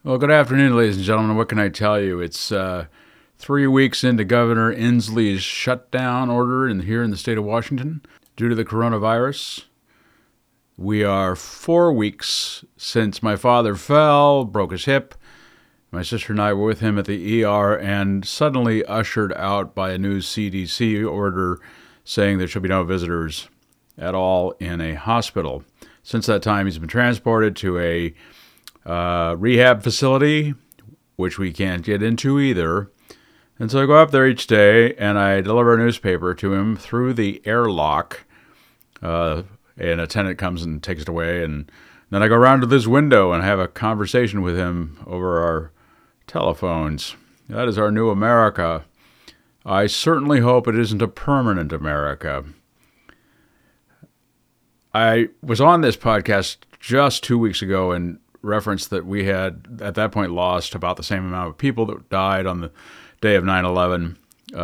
Well, good afternoon, ladies and gentlemen. What can I tell you? It's 3 weeks into Governor Inslee's shutdown order here in the state of Washington due to the coronavirus. We are 4 weeks since my father fell, broke his hip. My sister and I were with him at the ER and suddenly ushered out by a new CDC order saying there should be no visitors at all in a hospital. Since that time, he's been transported to a rehab facility, which we can't get into either. And so I go up there each day and I deliver a newspaper to him through the airlock. An attendant comes and takes it away, and then I go around to this window and have a conversation with him over our telephones. That is our new America. I certainly hope it isn't a permanent America. I was on this podcast just 2 weeks ago and referenced that we had, at that point, lost about the same amount of people that died on the day of 9/11,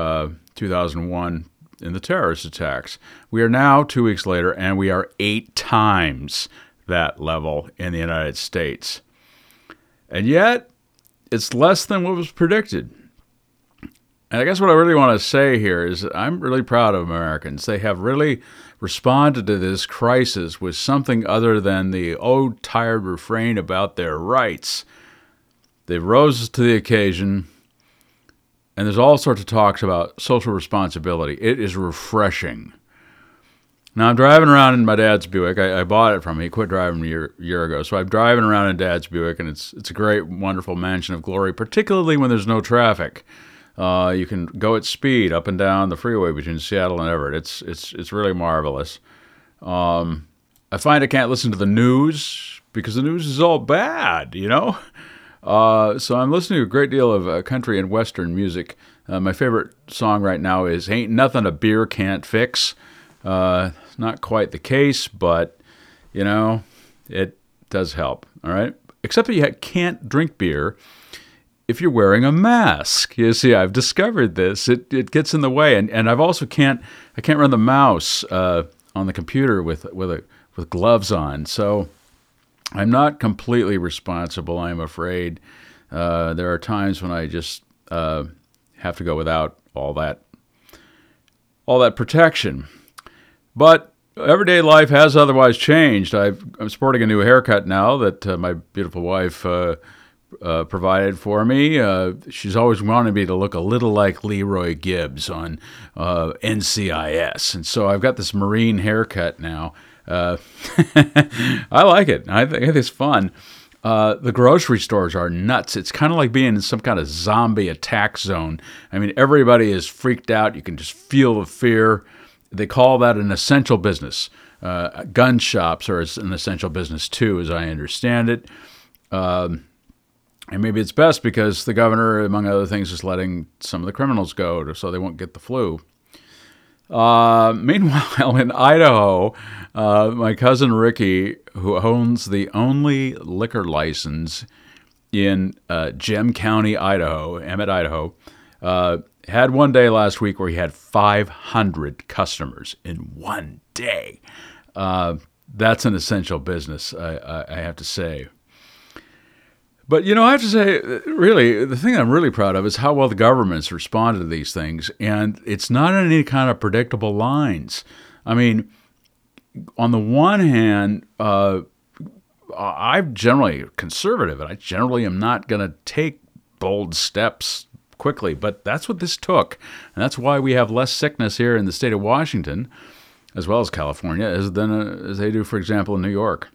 2001, in the terrorist attacks. We are now 2 weeks later, and we are 8 times that level in the United States. And yet, it's less than what was predicted. And I guess what I really want to say here is that I'm really proud of Americans. They have really responded to this crisis with something other than the tired refrain about their rights. They rose to the occasion, and there's all sorts of talks about social responsibility. It is refreshing. Now, I'm driving around in my dad's Buick. I bought it from him. He quit driving a year ago. So I'm driving around in Dad's Buick, and it's a great, wonderful mansion of glory, particularly when there's no traffic. You can go at speed up and down the freeway between Seattle and Everett. It's really marvelous. I find I can't listen to the news because the news is all bad, you know? So I'm listening to a great deal of country and Western music. My favorite song right now is Ain't Nothing a Beer Can't Fix. Not quite the case, but, you know, it does help, all right? Except that you can't drink beer if you're wearing a mask. You see, I've discovered this. It gets in the way, and I've also can't run the mouse on the computer with gloves on. So I'm not completely responsible, I'm afraid. There are times when I just have to go without all that protection. But everyday life has otherwise changed. I'm sporting a new haircut now that my beautiful wife provided for me. She's always wanted me to look a little like Leroy Gibbs on NCIS. And so I've got this Marine haircut now. I like it. I think it's fun. The grocery stores are nuts. It's kind of like being in some kind of zombie attack zone. I mean, everybody is freaked out. You can just feel the fear. They call that an essential business. Gun shops are an essential business too, as I understand it. And maybe it's best because the governor, among other things, is letting some of the criminals go so they won't get the flu. Meanwhile, in Idaho, my cousin Ricky, who owns the only liquor license in Gem County, Idaho, Emmett, Idaho, had one day last week where he had 500 customers in one day. That's an essential business, I have to say. But, you know, I have to say, really, the thing I'm really proud of is how well the government's responded to these things. And it's not in any kind of predictable lines. I mean, on the one hand, I'm generally conservative, and I generally am not going to take bold steps quickly. But that's what this took. And that's why we have less sickness here in the state of Washington, as well as California, as they do, for example, in New York.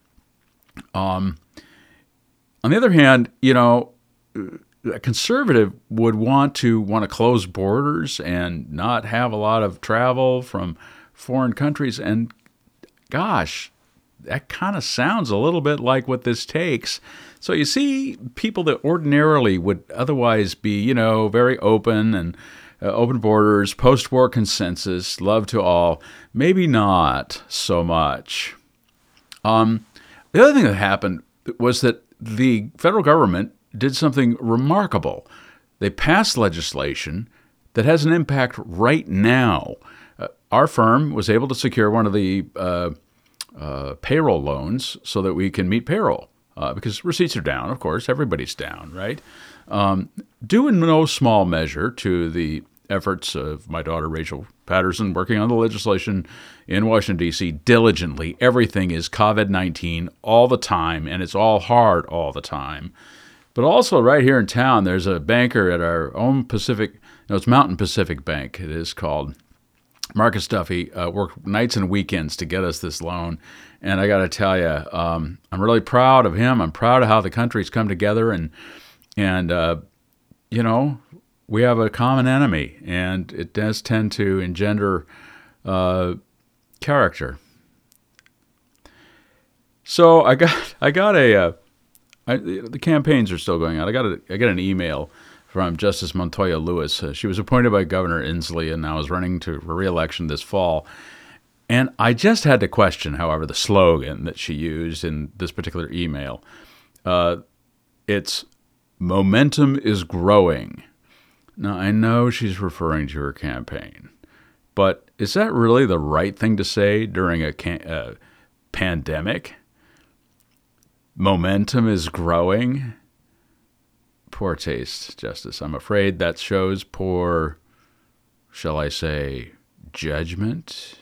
On the other hand, you know, a conservative would want to close borders and not have a lot of travel from foreign countries. And gosh, that kind of sounds a little bit like what this takes. So you see, people that ordinarily would otherwise be, you know, very open and open borders, post-war consensus, love to all, maybe not so much. The other thing that happened was that the federal government did something remarkable. They passed legislation that has an impact right now. Our firm was able to secure one of the payroll loans so that we can meet payroll. because receipts are down, of course. Everybody's down, right? Due in no small measure to the efforts of my daughter, Rachel Patterson, working on the legislation in Washington, D.C. diligently. Everything is COVID-19 all the time, and it's all hard all the time. But also right here in town, there's a banker at our own it's Mountain Pacific Bank, it is called. Marcus Duffy worked nights and weekends to get us this loan. And I got to tell you, I'm really proud of him. I'm proud of how the country's come together. And we have a common enemy, and it does tend to engender character. So the campaigns are still going on. I got an email from Justice Montoya Lewis. She was appointed by Governor Inslee and now is running for re-election this fall. And I just had to question, however, the slogan that she used in this particular email. It's "Momentum is growing." Now, I know she's referring to her campaign, but is that really the right thing to say during a pandemic? Momentum is growing? Poor taste, Justice. I'm afraid that shows poor, shall I say, judgment.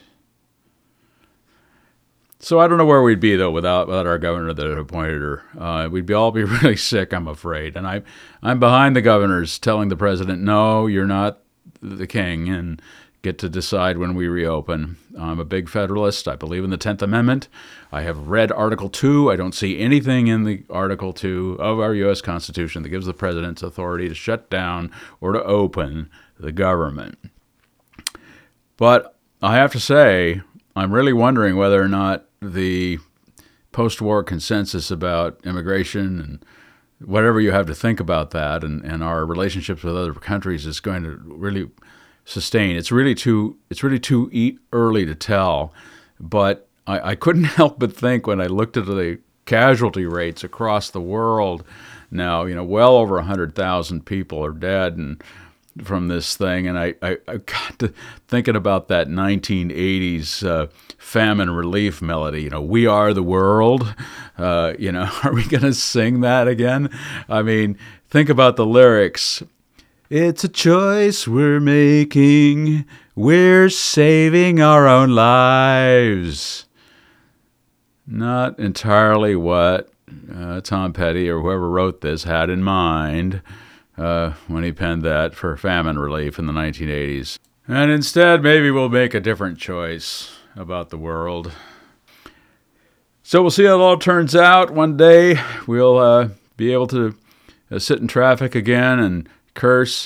So I don't know where we'd be, though, without our governor that had appointed her. We'd all be really sick, I'm afraid. And I'm behind the governors telling the president, no, you're not the king, and get to decide when we reopen. I'm a big Federalist. I believe in the 10th Amendment. I have read Article 2. I don't see anything in the Article 2 of our U.S. Constitution that gives the president authority to shut down or to open the government. But I have to say, I'm really wondering whether or not the post-war consensus about immigration and whatever you have to think about that and our relationships with other countries is going to really sustain. It's really too early to tell, but I couldn't help but think when I looked at the casualty rates across the world now, well over 100,000 people are dead and from this thing, and I got to thinking about that 1980s famine relief melody. We are the world. Are we going to sing that again? I mean, think about the lyrics. It's a choice we're making. We're saving our own lives. Not entirely what Tom Petty or whoever wrote this had in mind when he penned that for famine relief in the 1980s. And instead, maybe we'll make a different choice about the world. So we'll see how it all turns out. One day, we'll be able to sit in traffic again and curse.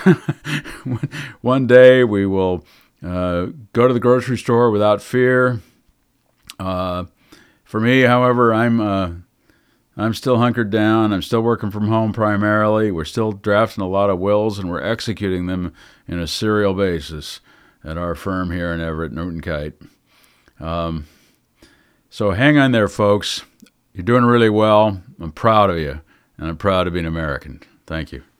One day, we will go to the grocery store without fear. For me, however, I'm still hunkered down. I'm still working from home primarily. We're still drafting a lot of wills, and we're executing them in a serial basis at our firm here in Everett, Newton Kite. So hang on there, folks. You're doing really well. I'm proud of you, and I'm proud to be an American. Thank you.